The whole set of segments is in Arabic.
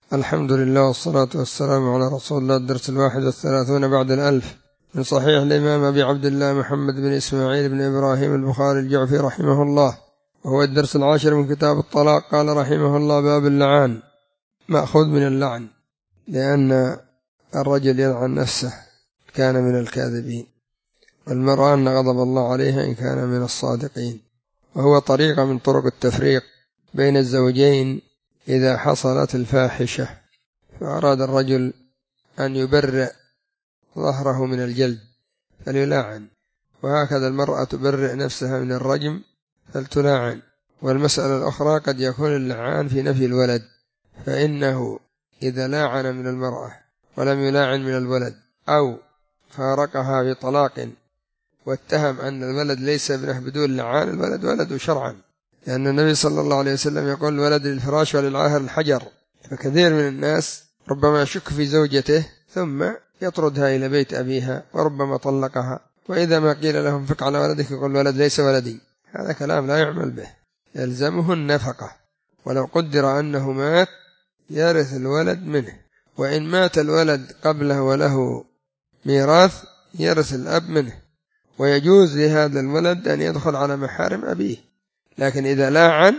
الحمد لله والصلاة والسلام على رسول الله. الدرس 31 بعد 1000 من صحيح الإمام أبي عبد الله محمد بن إسماعيل بن إبراهيم البخاري الجعفي رحمه الله، وهو الدرس 10 من كتاب الطلاق. قال رحمه الله: باب اللعان، مأخوذ من اللعن، لأن الرجل يلعن نفسه كان من الكاذبين، والمرأة أن غضب الله عليها إن كان من الصادقين، وهو طريقة من طرق التفريق بين الزوجين إذا حصلت الفاحشة فأراد الرجل أن يبرئ ظهره من الجلد فليلاعن، وهكذا المرأة تبرئ نفسها من الرجم فلتلاعن. والمسألة الأخرى قد يكون اللعان في نفي الولد، فإنه إذا لاعن من المرأة ولم يلاعن من الولد، أو فارقها بطلاق واتهم أن الولد ليس ابنه بدون لعان، الولد ولد شرعا، لأن النبي صلى الله عليه وسلم يقول: الولد للفراش وللعاهر الحجر. فكثير من الناس ربما يشك في زوجته ثم يطردها إلى بيت أبيها وربما طلقها، وإذا ما قيل لهم فك على ولدك يقول: الولد ليس ولدي. هذا كلام لا يعمل به، يلزمه النفقة، ولو قدر أنه مات يرث الولد منه، وإن مات الولد قبله وله ميراث يرث الأب منه، ويجوز لهذا الولد أن يدخل على محارم أبيه. لكن إذا لاعن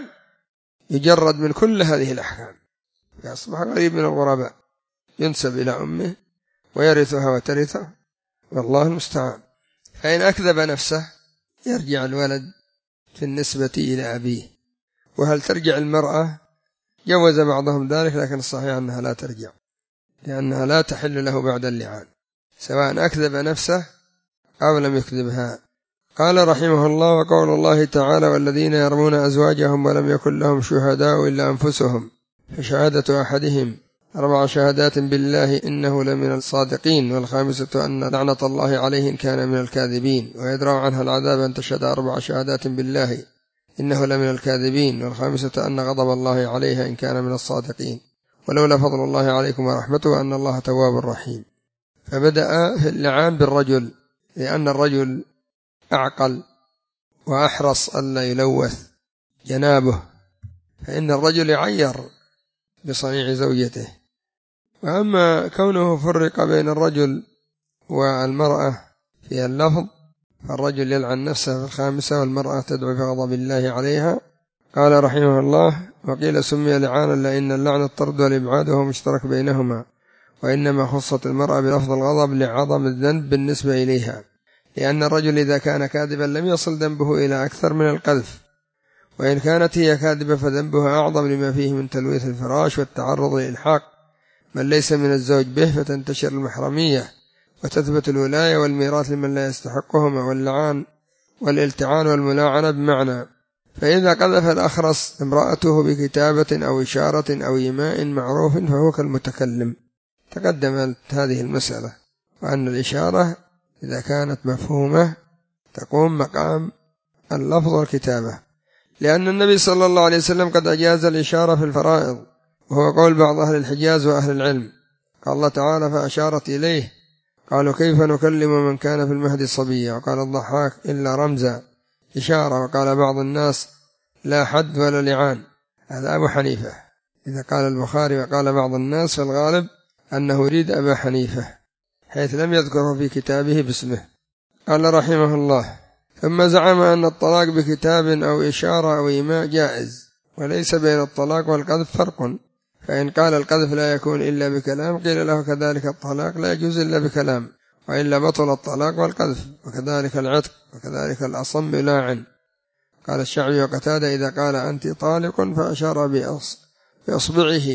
يجرد من كل هذه الأحكام، يصبح غريب من الغرباء، ينسب إلى أمه ويرثها وترثه، والله المستعان. فإن أكذب نفسه يرجع الولد في النسبة إلى أبيه. وهل ترجع المرأة؟ جوز بعضهم ذلك، لكن الصحيح أنها لا ترجع، لأنها لا تحل له بعد اللعان، سواء أكذب نفسه أو لم يكذبها. قال رحمه الله: وقول الله تعالى: والذين يرمون أزواجهم ولم يكن لهم شهداء إلا أنفسهم فشهادة أحدهم 4 شهادات بالله إنه لمن الصادقين، والخامسة أن لعنة الله عليه إن كان من الكاذبين، ويدرأ عنها العذاب أن تشهد 4 شهادات بالله إنه لمن الكاذبين، والخامسة أن غضب الله عليها إن كان من الصادقين، ولولا فضل الله عليكم ورحمته أن الله تواب رحيم. فبدأ في اللعان بالرجل، لأن الرجل أعقل وأحرص ألا يلوث جنابه، فإن الرجل يعير بصنيع زوجته. وأما كونه فرق بين الرجل والمرأة في اللفظ، فالرجل يلعن نفسه في 5، والمرأة تدعو بغضب الله عليها. قال رحمه الله: وقيل سمي لعانا لأن اللعن الطرد والإبعاد وهو مشترك بينهما، وإنما خصت المرأة بلفظ الغضب لعظم الذنب بالنسبة إليها، لأن الرجل إذا كان كاذبا لم يصل ذنبه إلى أكثر من القذف، وإن كانت هي كاذبة فذنبها أعظم لما فيه من تلويث الفراش والتعرض لإلحاق من ليس من الزوج به، فتنتشر المحرمية وتثبت الولاية والميراث لمن لا يستحقهما، واللعان والالتعان والملاعنة بمعنى. فإذا قذف الأخرس امرأته بكتابة أو إشارة أو إيماء معروف فهو كالمتكلم. تقدمت هذه المسألة، وأن الإشارة إذا كانت مفهومة تقوم مقام اللفظ والكتابة، لأن النبي صلى الله عليه وسلم قد أجاز الإشارة في الفرائض، وهو قول بعض أهل الحجاز وأهل العلم. قال الله تعالى: فأشارت إليه قالوا كيف نكلم من كان في المهد صبيا، وقال الضحاك: إلا رمزا إشارة. وقال بعض الناس: لا حد ولا لعان. هذا أبو حنيفة. إذا قال البخاري وقال بعض الناس فالغالب أنه يريد أبا حنيفة، حيث لم يذكره في كتابه باسمه. قال رحمه الله: ثم زعم أن الطلاق بكتاب أو إشارة أو إيماء جائز، وليس بين الطلاق والقذف فرق، فإن قال القذف لا يكون إلا بكلام قيل له كذلك الطلاق لا يجوز إلا بكلام، وإلا بطل الطلاق والقذف، وكذلك العتق، وكذلك الأصم لاعن. قال الشعبي وقتادة: إذا قال أنت طالق فأشار بإصبعه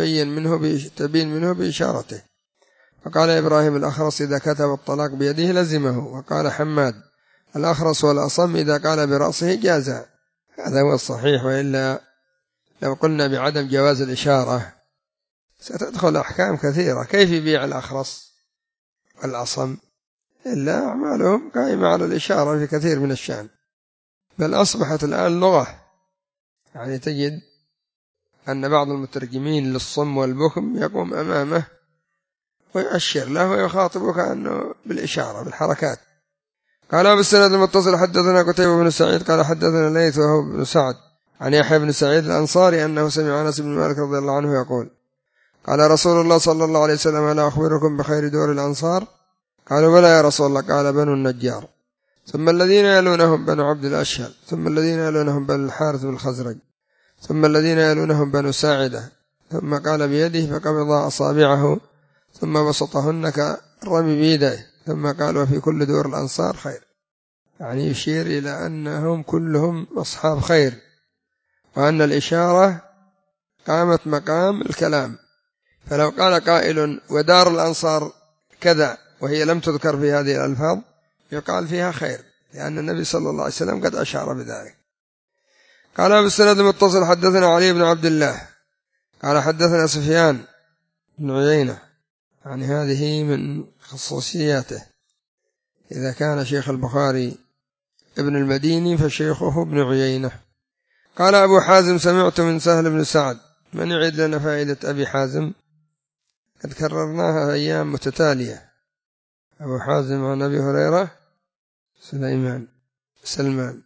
تبين منه بإشارته. وقال إبراهيم الأخرس: إذا كتب الطلاق بيده لزمه. وقال حماد: الأخرس والأصم إذا قال برأسه جازا. هذا هو الصحيح، وإلا لو قلنا بعدم جواز الإشارة ستدخل أحكام كثيرة. كيف يبيع الأخرس والأصم؟ إلا أعمالهم قائمة على الإشارة في كثير من الشأن، بل أصبحت الآن لغة، يعني تجد أن بعض المترجمين للصم والبكم يقوم أمامه ويؤشر له ويخاطبك أنه بالإشارة بالحركات. قال بالسند المتصل: حدثنا قتيبة بن سعيد قال حدثنا ليث وهو بن سعد عن يحيى بن سعيد الأنصاري أنه سمع أنس بن مالك رضي الله عنه يقول: قال رسول الله صلى الله عليه وسلم: ألا أخبركم بخير دور الأنصار؟ قالوا: بلى يا رسول الله. قال: بنو النجار، ثم الذين يلونهم بنو عبد الأشهل، ثم الذين يلونهم بنو الحارث بالخزرج، ثم الذين يلونهم بنو ساعدة. ثم قال بيده فقبض أصابعه ثم بسطهن كالرمي بيده، ثم قال: وفي كل دور الأنصار خير، يعني يشير إلى أنهم كلهم أصحاب خير، وأن الإشارة قامت مقام الكلام. فلو قال قائل: ودار الأنصار كذا، وهي لم تذكر في هذه الألفاظ، يقال فيها خير، لأن النبي صلى الله عليه وسلم قد أشار بذلك. قال: بالسند المتصل حدثنا علي بن عبد الله قال حدثنا سفيان بن عيينة، يعني هذه من خصوصياته، إذا كان شيخ البخاري ابن المديني فشيخه ابن عيينة. قال أبو حازم: سمعت من سهل بن سعد. من يعيد لنا فائدة أبي حازم؟ قد كررناها أيام متتالية. أبو حازم عن أبي هريرة سلمان،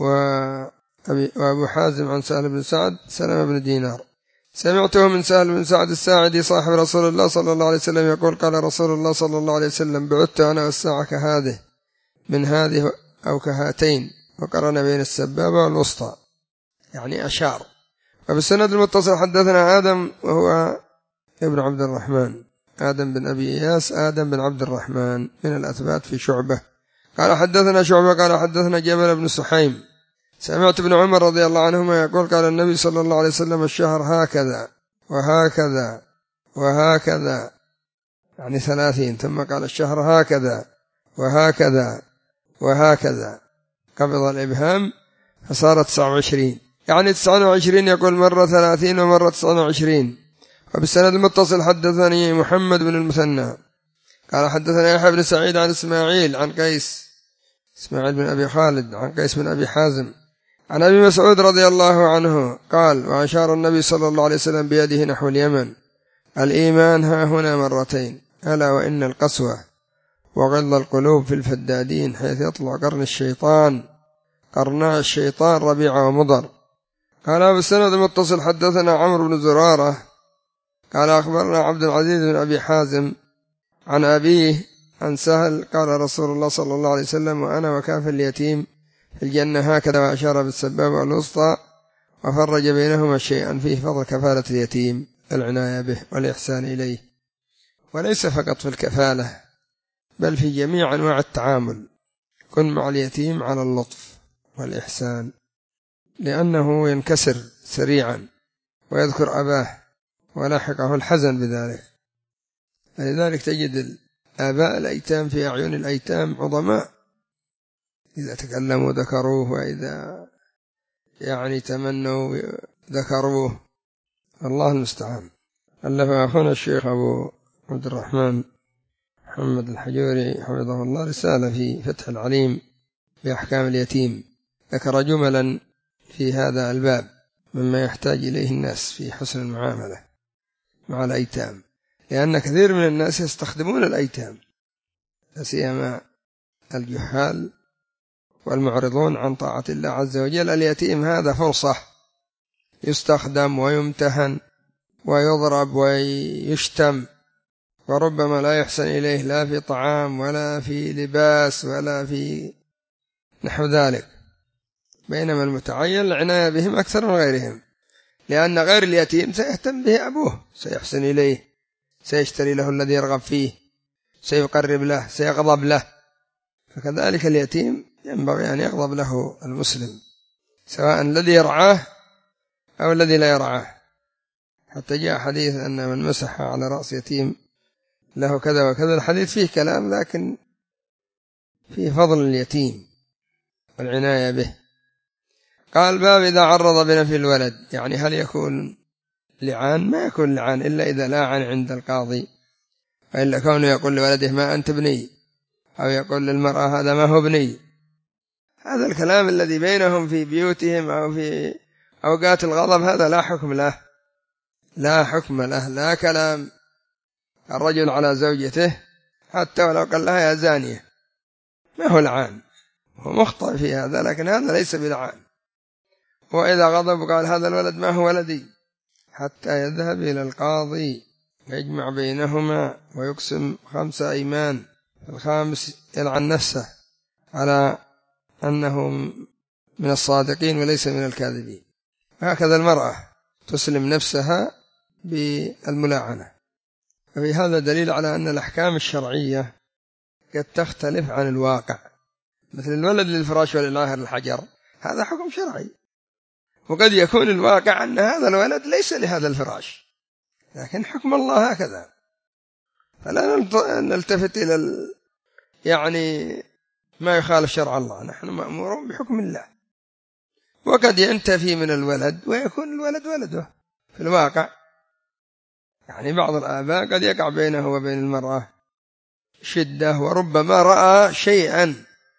وأبو حازم عن سهل بن سعد سلمة بن دينار. سمعته من سهل بن سعد الساعدي صاحب رسول الله صلى الله عليه وسلم يقول: قال رسول الله صلى الله عليه وسلم: بعثت أنا والساعة كهذه، من هذه أو كهاتين، وقرن بين السبابة والوسطى، يعني أشار. وبالسند المتصل حدثنا آدم وهو ابن عبد الرحمن، آدم بن أبي إياس، آدم بن عبد الرحمن من الأثبات في شعبة. قال حدثنا شعبة قال حدثنا جبل بن سحيم. سمعت ابن عمر رضي الله عنهما يقول: قال النبي صلى الله عليه وسلم: الشهر هكذا وهكذا وهكذا، يعني 30. ثم قال: الشهر هكذا وهكذا وهكذا، قبض الإبهام فصارت 29، يعني 29 يقول مرة 30 ومرة 29. وبالسند المتصل حدثني محمد بن المثنى قال حدثنا يحيى بن سعيد عن إسماعيل عن قيس، إسماعيل بن أبي خالد، عن قيس بن أبي حازم عن أبي مسعود رضي الله عنه قال: وأشار النبي صلى الله عليه وسلم بيده نحو اليمن: الإيمان ها هنا مرتين، ألا وإن القسوة وغض القلوب في الفدادين، حيث يطلع قرناء الشيطان ربيع ومضر. قال بالسند المتصل حدثنا عمرو بن زرارة قال أخبرنا عبد العزيز بن أبي حازم عن أبيه عن سهل قال: رسول الله صلى الله عليه وسلم: وأنا وكافل اليتيم في الجنة هكذا، وأشار بالسبابة والوسطى وفرج بينهما شيئا فيه فضل كفالة اليتيم، العناية به والإحسان إليه، وليس فقط في الكفالة بل في جميع أنواع التعامل. كن مع اليتيم على اللطف والإحسان، لأنه ينكسر سريعا ويذكر أباه ولاحقه الحزن بذلك. فلذلك تجد الآباء الأيتام في أعين الأيتام عظماء، إذا تكلموا ذكروه، وإذا يعني تمنوا ذكروه. الله المستعان. ألف أخونا الشيخ أبو عبد الرحمن محمد الحجوري حفظه الله رسالة في فتح العليم بأحكام اليتيم، ذكر جملا في هذا الباب مما يحتاج إليه الناس في حسن المعاملة مع الأيتام، لأن كثير من الناس يستخدمون الأيتام، لا سيما الجهال والمعرضون عن طاعة الله عز وجل. اليتيم هذا فرصة يستخدم ويمتهن ويضرب ويشتم، وربما لا يحسن إليه لا في طعام ولا في لباس ولا في نحو ذلك، بينما المتعين العناية بهم أكثر من غيرهم، لأن غير اليتيم سيهتم به أبوه، سيحسن إليه، سيشتري له الذي يرغب فيه، سيقرب له، سيغضب له. فكذلك اليتيم ينبغي أن يغضب له المسلم، سواء الذي يرعاه أو الذي لا يرعاه. حتى جاء حديث أن من مسح على رأس يتيم له كذا وكذا. الحديث فيه كلام، لكن فيه فضل اليتيم والعناية به. قال: باب إذا عرض بنفي الولد، يعني هل يكون لعان؟ ما يكون لعان إلا إذا لاعن عند القاضي، وإلا كونه يقول لولده ما أنت ابني، أو يقول للمرأة هذا ما هو ابني، هذا الكلام الذي بينهم في بيوتهم أو في أوقات الغضب هذا لا حكم له، لا حكم له، لا كلام الرجل على زوجته حتى ولو قال لها يا زانية، ما هو لعان، هو مخطئ في هذا، لكن هذا ليس بلعان. وإذا غضب قال هذا الولد ما هو ولدي، حتى يذهب إلى القاضي ويجمع بينهما ويقسم 5 أيمان، الخامس يلعن نفسه على أنه من الصادقين وليس من الكاذبين. هكذا المرأة تسلم نفسها بالملاعنة. ففي هذا دليل على أن الأحكام الشرعية قد تختلف عن الواقع، مثل الولد للفراش وللآخر الحجر، هذا حكم شرعي، وقد يكون الواقع أن هذا الولد ليس لهذا الفراش، لكن حكم الله هكذا، فلا نلتفت إلى يعني ما يخالف شرع الله، نحن مأمورون بحكم الله. وقد ينتفي من الولد ويكون الولد ولده في الواقع، يعني بعض الآباء قد يقع بينه وبين المرأة شدة، وربما رأى شيئا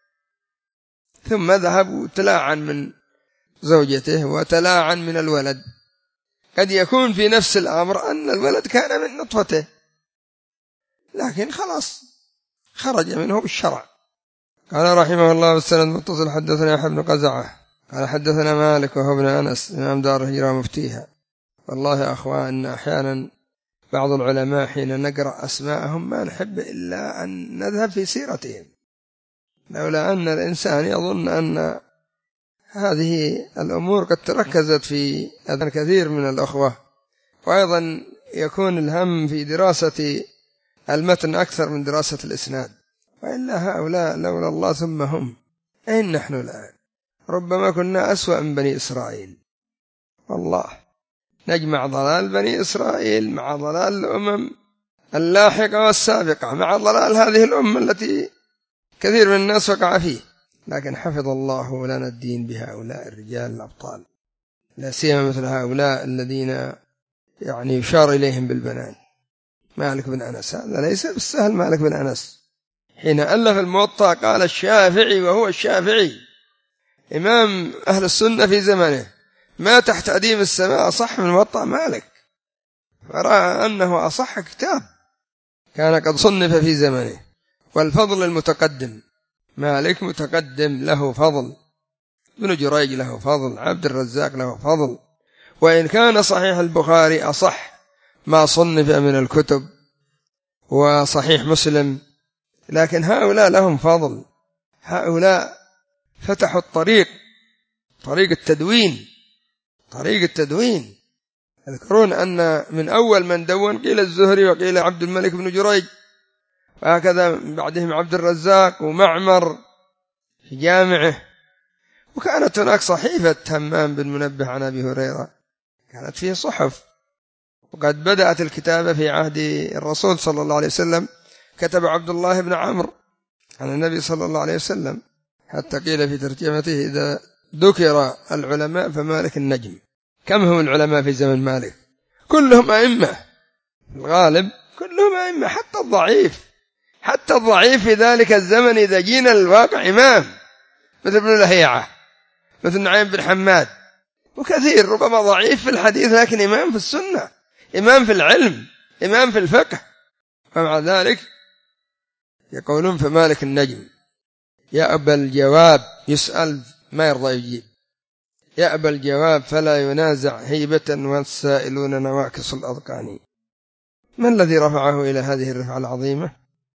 ثم ذهب وتلاعن من زوجته وتلاعن من الولد، قد يكون في نفس الأمر أن الولد كان من نطفته، لكن خلاص خرج منه بالشرع. قال رحمه الله والسند متصل حدثنا يحيى بن قزعة قال حدثنا مالك وهو ابن أنس إمام دار الهجرة مفتيها. والله يا أخوان أحيانا بعض العلماء حين نقرأ أسماءهم ما نحب إلا أن نذهب في سيرتهم، لولا أن الإنسان يظن أن هذه الأمور قد تركزت في أذهان كثير من الأخوة، وأيضا يكون الهم في دراسة المتن أكثر من دراسة الإسناد، وإلا هؤلاء لولا الله ثم هم أين نحن الآن؟ ربما كنا أسوأ من بني إسرائيل، والله نجمع ضلال بني إسرائيل مع ضلال الأمم اللاحقة والسابقة مع ضلال هذه الأمة التي كثير من الناس وقع فيه، لكن حفظ الله لنا الدين بهؤلاء الرجال الأبطال، لا سيما مثل هؤلاء الذين يعني يشار إليهم بالبنان. مالك بن أنس هذا ليس بالسهل، مالك بن أنس حين ألف الموطأ قال الشافعي، وهو الشافعي إمام أهل السنة في زمنه، ما تحت أديم السماء أصح من موطأ مالك، فرأى أنه أصح كتاب كان قد صنف في زمنه. والفضل المتقدم، مالك متقدم له فضل، ابن جريج له فضل، عبد الرزاق له فضل، وإن كان صحيح البخاري أصح ما صنف من الكتب وصحيح مسلم، لكن هؤلاء لهم فضل، هؤلاء فتحوا الطريق، طريق التدوين. يذكرون أن من أول من دون قيل الزهري وقيل عبد الملك بن جريج، وهكذا بعدهم عبد الرزاق ومعمر في جامعه. وكانت هناك صحيفة همام بن منبه عن أبي هريرة كانت فيه صحف، وقد بدأت الكتابة في عهد الرسول صلى الله عليه وسلم، كتب عبد الله بن عمرو عن النبي صلى الله عليه وسلم، حتى قيل في ترجمته إذا ذكر العلماء فمالك النجم. كم هم العلماء في زمن مالك؟ كلهم أئمة، في الغالب كلهم أئمة، حتى الضعيف في ذلك الزمن إذا جينا الواقع إمام، مثل ابن لهيعة، مثل نعيم بن حماد، وكثير ربما ضعيف في الحديث لكن إمام في السنة، إمام في العلم، إمام في الفقه، ومع ذلك يقولون فمالك النجم، يأبى الجواب، يسأل ما يرضى يجيب، يأبى الجواب فلا ينازع هيبة، والسائلون نواكس الأذقان. ما الذي رفعه إلى هذه الرفعة العظيمة؟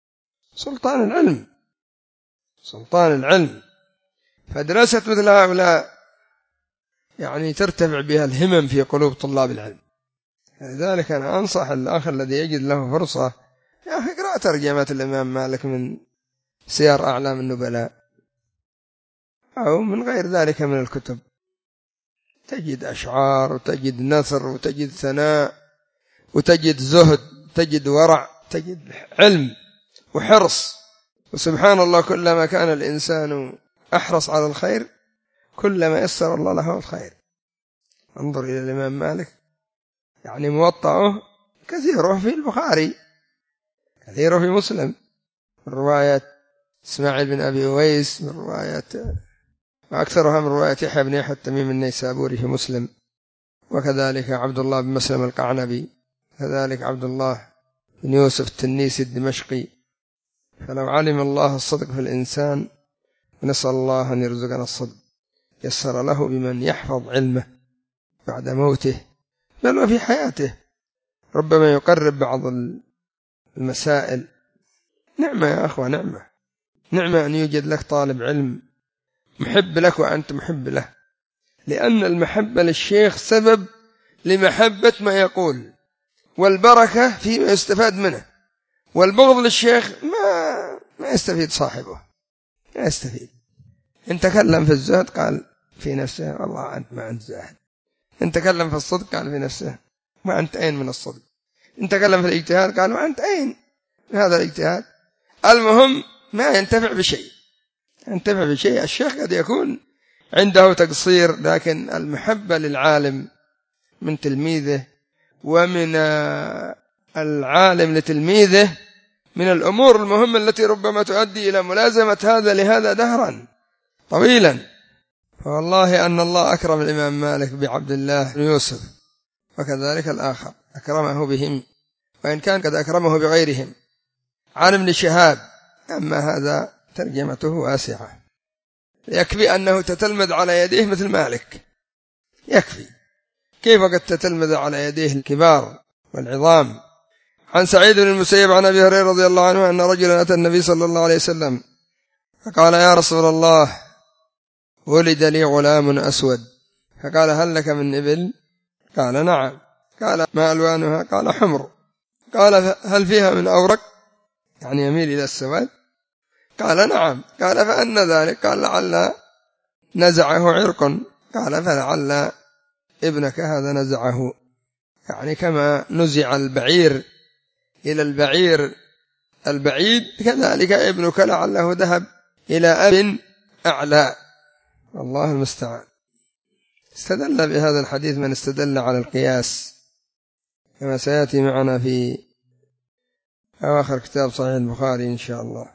سلطان العلم. فدراسة مثل هؤلاء يعني ترتفع بها الهمم في قلوب طلاب العلم. لذلك أنا أنصح الأخ الذي يجد له فرصة، يا أخي اقرأ ترجمة الإمام مالك من سير أعلام النبلاء أو من غير ذلك من الكتب، تجد أشعار وتجد نثر وتجد ثناء وتجد زهد، تجد ورع، تجد علم وحرص. وسبحان الله كلما كان الإنسان أحرص على الخير كلما يسر الله له الخير. انظر إلى الإمام مالك، يعني موطأه كثيره في البخاري، كثيره في مسلم، من رواية إسماعيل بن أبي أويس، من رواية وأكثرها من رواية يحيى بن يحيى التميمي النيسابوري في مسلم، وكذلك عبد الله بن مسلم القعنبي، كذلك عبد الله بن يوسف التنيسي الدمشقي. فلو علم الله الصدق في الإنسان، ونسأل الله أن يرزقنا الصدق، يسر له بمن يحفظ علمه بعد موته بل وفي حياته، ربما يقرب بعض المسائل. نعمة يا أخوة، نعمة أن يوجد لك طالب علم محب لك وأنت محب له، لأن المحبة للشيخ سبب لمحبة ما يقول، والبركة فيما يستفاد منه، والبغض للشيخ ما يستفيد صاحبه، ما يستفيد. إن تكلم في الزهد قال في نفسه والله أنت ما أنت زاهد، إن تكلم في الصدق قال في نفسه ما أنت أين من الصدق، إن تكلم في الاجتهاد قال ما أنت أين من هذا الاجتهاد. المهم ما ينتفع بشيء، ينتفع بشيء. الشيخ قد يكون عنده تقصير، لكن المحبة للعالم من تلميذه ومن العالم لتلميذه من الأمور المهمة التي ربما تؤدي إلى ملازمة هذا لهذا دهرا طويلا. فوالله أن الله أكرم الإمام مالك بعبد الله بن يوسف، وكذلك الآخر أكرمه بهم، وإن كان قد أكرمه بغيرهم عن ابن شهاب. أما هذا ترجمته واسعة، يكفي أنه تتلمذ على يديه مثل مالك، يكفي. كيف قد تتلمذ على يديه الكبار والعظام. عن سعيد بن المسيب عن أبي هريرة رضي الله عنه أن رجلا أتى النبي صلى الله عليه وسلم فقال يا رسول الله ولد لي غلام أسود، فقال هل لك من إبل؟ قال نعم. قال ما ألوانها؟ قال حمر. قال هل فيها من أورق، يعني يميل إلى السواد؟ قال نعم. قال فأن ذلك؟ قال لعل نزعه عرق. قال فلعل ابنك هذا نزعه، يعني كما نزع البعير إلى البعير البعيد كذلك ابنك لعله ذهب إلى أب أعلى. الله المستعان. استدل بهذا الحديث من استدل على القياس، كما سيأتي معنا في أواخر كتاب صحيح البخاري إن شاء الله.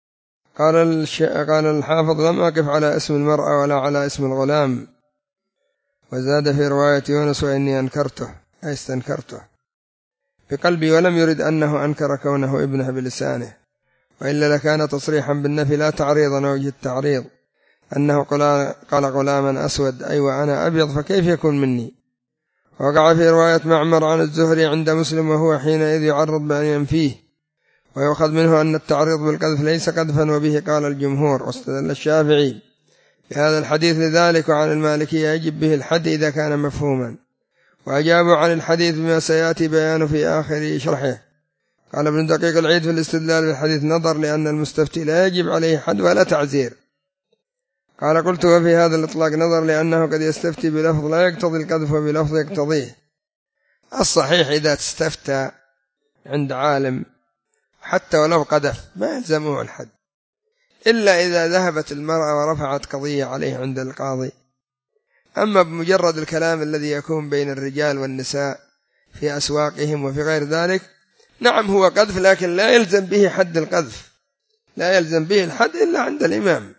قال الحافظ لم أقف على اسم المرأة ولا على اسم الغلام، وزاد في رواية يونس وإني أنكرته أي استنكرته بقلبي، ولم يرد أنه أنكر كونه ابنه بلسانه، وإلا لكان تصريحا بالنفي لا تعريضا وجه التعريض، أنه قال غلاما أسود أي وأنا أبيض فكيف يكون مني. وقع في رواية معمر عن الزهري عند مسلم وهو حينئذ يعرض بأن ينفيه، ويؤخذ منه أن التعريض بالقذف ليس قذفا، وبه قال الجمهور. واستدل الشافعي بهذا الحديث لذلك، وعن المالكية يجب به الحد إذا كان مفهوما، وأجابوا عن الحديث بما سيأتي بيانه في آخر شرحه. قال ابن دقيق العيد في الاستدلال بالحديث نظر، لأن المستفتي لا يجب عليه حد ولا تعزير. قال قلت وفي هذا الإطلاق نظر، لأنه قد يستفتي بلفظ لا يقتضي القذف وبلفظ يقتضيه. الصحيح إذا تستفتى عند عالم حتى ولو قذف ما يلزمه الحد، إلا إذا ذهبت المرأة ورفعت قضية عليه عند القاضي. أما بمجرد الكلام الذي يكون بين الرجال والنساء في أسواقهم وفي غير ذلك، نعم هو قذف، لكن لا يلزم به حد القذف، لا يلزم به الحد إلا عند الإمام.